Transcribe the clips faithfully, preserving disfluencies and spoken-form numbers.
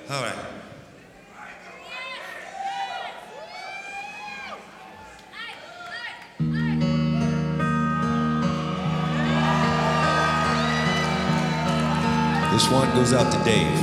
All right. This one goes out to Dave.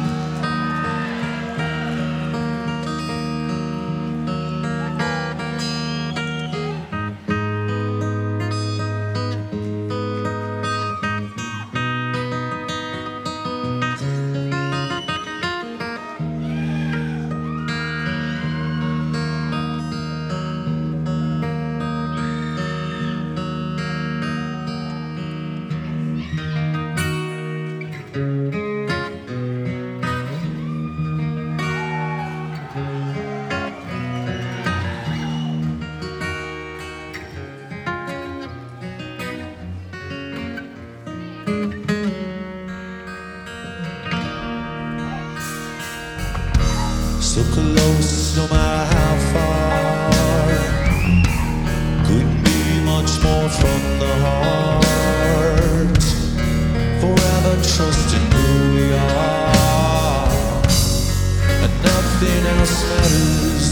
So close, no matter how far. Couldn't be much more from the heart. Forever trusting who we are, and nothing else matters.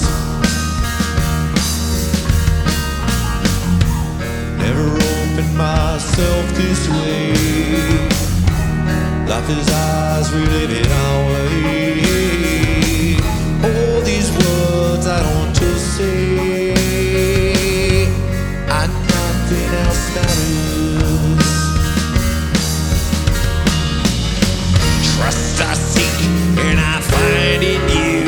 Never opened myself this way. Life is ours, we live it our way. All these words I don't just say, and nothing else matters. Trust I seek and I find in you.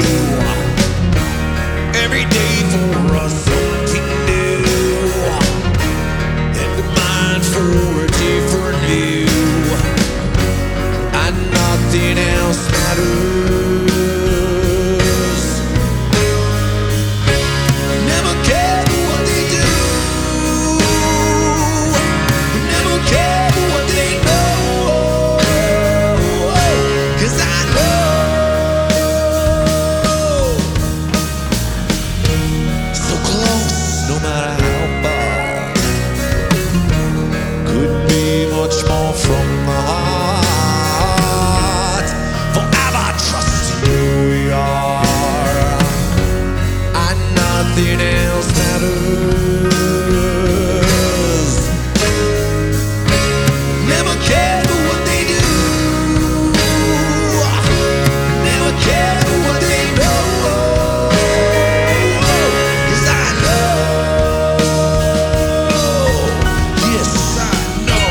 Every day for us something new, and a mind for a different view, and nothing else matters. Nothing else matters. Never cared for what they do. Never cared for what they know. 'Cause I know. Yes, I know.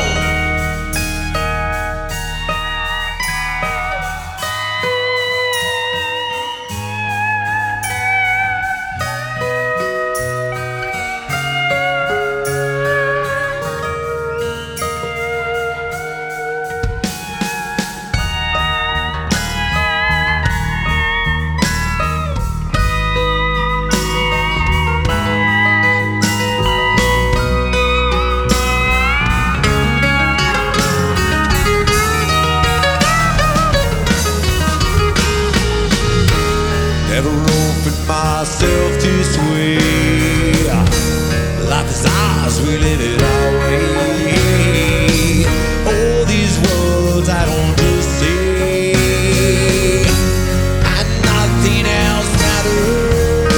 Never opened myself this way. Life is ours, we live it our way. All these words I don't just say, and nothing else matters.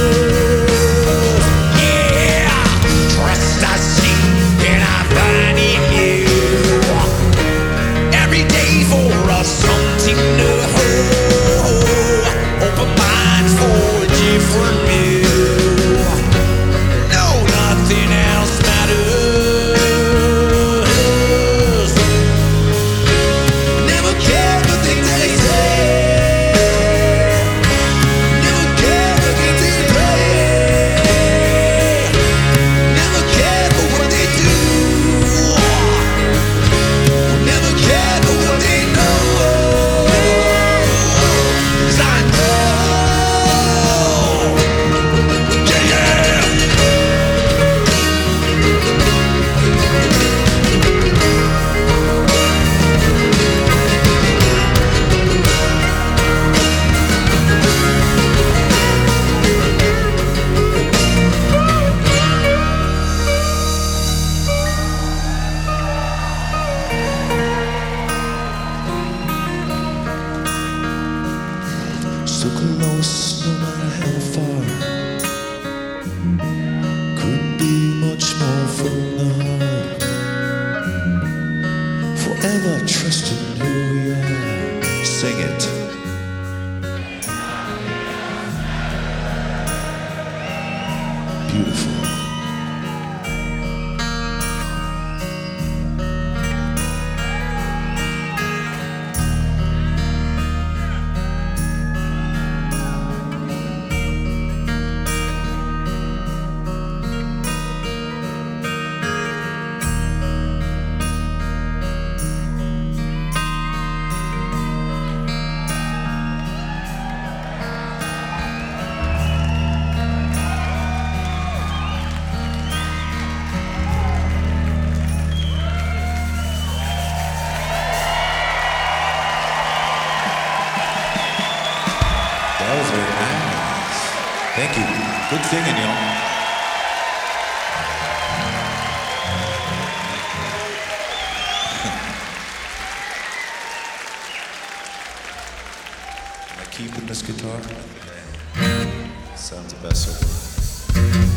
Yeah, trust I see and I find in you. Every day for us something new. Open mind for a different So close, no matter how far. Could be much more from the heart. Forever trusting who we are. Sing it. Beautiful. That was very nice. Thank you. Good singing, y'all. Am I keeping this guitar? Sounds the best so far.